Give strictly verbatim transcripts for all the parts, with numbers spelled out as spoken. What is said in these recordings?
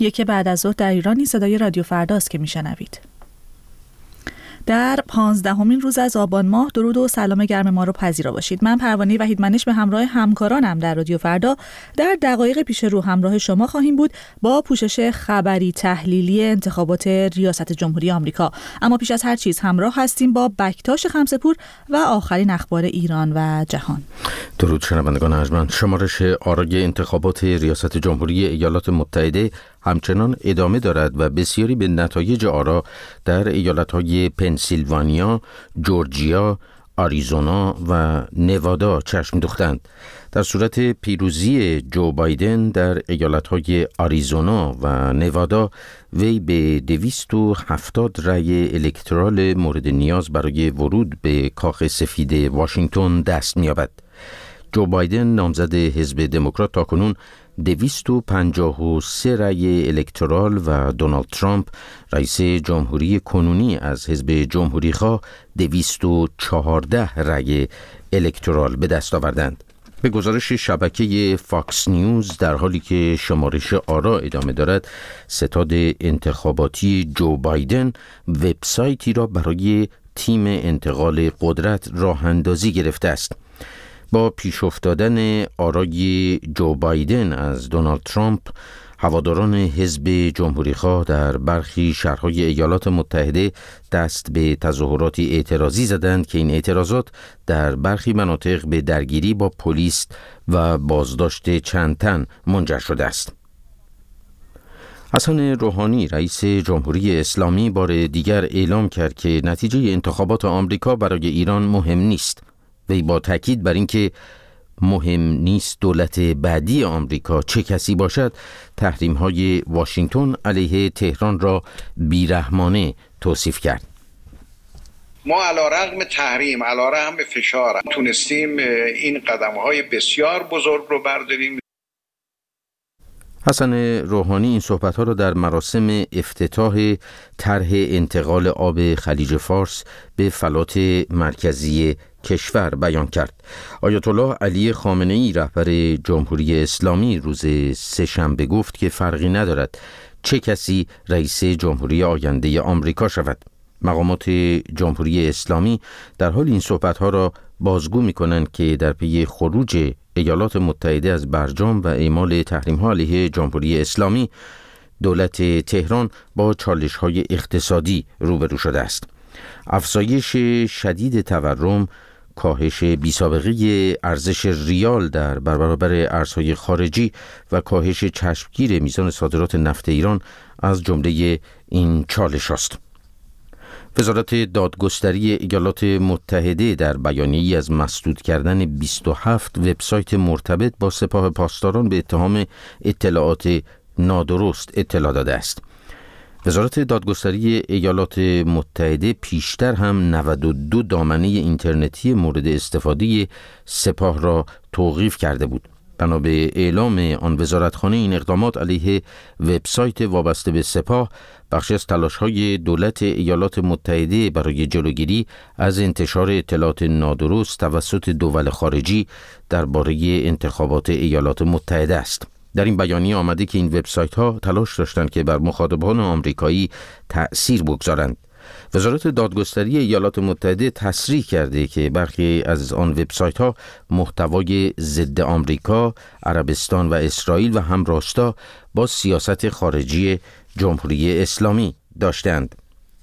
یک بعد از ظهر در ایرانی صدای رادیو فرداست که میشنوید. در پانزدهمین روز از آبان ماه درود و سلام گرم ما رو پذیرا باشید. من پروانه وحیدمنش به همراه همکارانم در رادیو فردا در دقایق پیش رو همراه شما خواهیم بود با پوشش خبری تحلیلی انتخابات ریاست جمهوری آمریکا. اما پیش از هر چیز همراه هستیم با بکتاش خمسه‌پور و آخرین اخبار ایران و جهان. درود شنوندگان ارجمند. شمارش آرای انتخابات ریاست جمهوری ایالات متحده همچنان ادامه دارد و بسیاری به نتایج آرا در ایالت‌های پنسیلوانیا، جورجیا، آریزونا و نوادا چشم دوختند. در صورت پیروزی جو بایدن در ایالت‌های آریزونا و نوادا، وی به دویست و هفتاد رأی الکترال مورد نیاز برای ورود به کاخ سفید واشنگتن دست می‌یابد. جو بایدن نامزد حزب دموکرات تاکنون دویست و پنجاه و سه رأی الکترال و دونالد ترامپ رئیس جمهوری کنونی از حزب جمهوریخواه دویست و چهارده رأی الکترال به دست آوردند. به گزارش شبکه فاکس نیوز، در حالی که شمارش آرا ادامه دارد، ستاد انتخاباتی جو بایدن وبسایتی را برای تیم انتقال قدرت راه اندازی گرفته است. با پیش افتادن آرای جو بایدن از دونالد ترامپ، هواداران حزب جمهوریخواه در برخی شهرهای ایالات متحده دست به تظاهراتی اعتراضی زدند که این اعتراضات در برخی مناطق به درگیری با پلیس و بازداشت چند تن منجر شده است. حسن روحانی رئیس جمهوری اسلامی بار دیگر اعلام کرد که نتیجه انتخابات آمریکا برای ایران مهم نیست. وی با تاکید بر اینکه مهم نیست دولت بعدی آمریکا چه کسی باشد، تحریم‌های واشنگتن علیه تهران را بیرحمانه توصیف کرد. ما علیرغم تحریم، علیرغم فشار، تونستیم این قدم‌های بسیار بزرگ رو برداریم. حسن روحانی این صحبت‌ها را در مراسم افتتاح طرح انتقال آب خلیج فارس به فلات مرکزی کشور بیان کرد. آیت الله علی خامنه‌ای رهبر جمهوری اسلامی روز سه‌شنبه گفت که فرقی ندارد چه کسی رئیس جمهوری آینده آمریکا شود. مقامات جمهوری اسلامی در حال این صحبت‌ها را بازگو می‌کنند که در پی خروج ایالات متحده از برجام و اعمال تحریم‌ها علیه جمهوری اسلامی، دولت تهران با چالش‌های اقتصادی روبرو شده است. افزایش شدید تورم، کاهش بی‌سابقه ارزش ریال در برابر ارزهای خارجی و کاهش چشمگیر میزان صادرات نفت ایران از جمله این چالش است. وزارت دادگستری ایالات متحده در بیانیه‌ای از مسدود کردن بیست و هفت وبسایت مرتبط با سپاه پاسداران به اتهام اطلاعات نادرست اطلاع داده است. وزارت دادگستری ایالات متحده پیشتر هم نود و دو دامنه اینترنتی مورد استفاده سپاه را توقیف کرده بود. بنا به اعلام آن وزارتخانه، این اقدامات علیه وبسایت وابسته به سپاه بخشی از تلاش‌های دولت ایالات متحده برای جلوگیری از انتشار اطلاعات نادرست توسط دول خارجی درباره انتخابات ایالات متحده است. در این بیانیه آمده که این وبسایت‌ها تلاش داشتند که بر مخاطبان آمریکایی تأثیر بگذارند. وزارت دادگستری ایالات متحده تصریح کرده که برخی از آن وبسایت‌ها محتوای ضد آمریکا، عربستان و اسرائیل و همراستا با سیاست خارجی جمهوری اسلامی داشتند.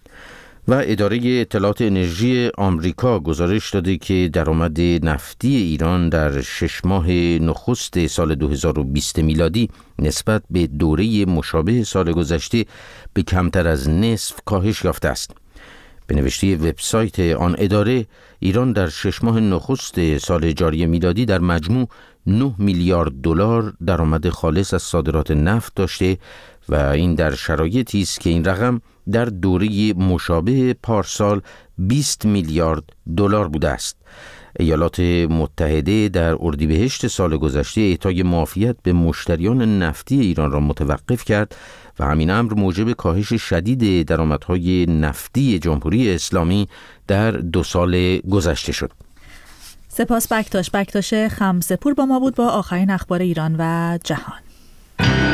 و اداره اطلاعات انرژی آمریکا گزارش داده که درآمد نفتی ایران در شش ماه نخست سال دو هزار و بیست میلادی نسبت به دوره مشابه سال گذشته به کمتر از نصف کاهش یافته است. به نوشته وبسایت آن اداره، ایران در شش ماه نخست سال جاری میلادی در مجموع نه میلیارد دلار درآمد خالص از صادرات نفت داشته و این در شرایطی است که این رقم در دوره مشابه پارسال بیست میلیارد دلار بوده است. ایالات متحده در اردیبهشت سال گذشته اعطای معافیت به مشتریان نفتی ایران را متوقف کرد و همین امر موجب کاهش شدید درآمدهای نفتی جمهوری اسلامی در دو سال گذشته شد. سپاس بکتاش. بکتاش خمسه‌پور با ما بود با آخرین اخبار ایران و جهان.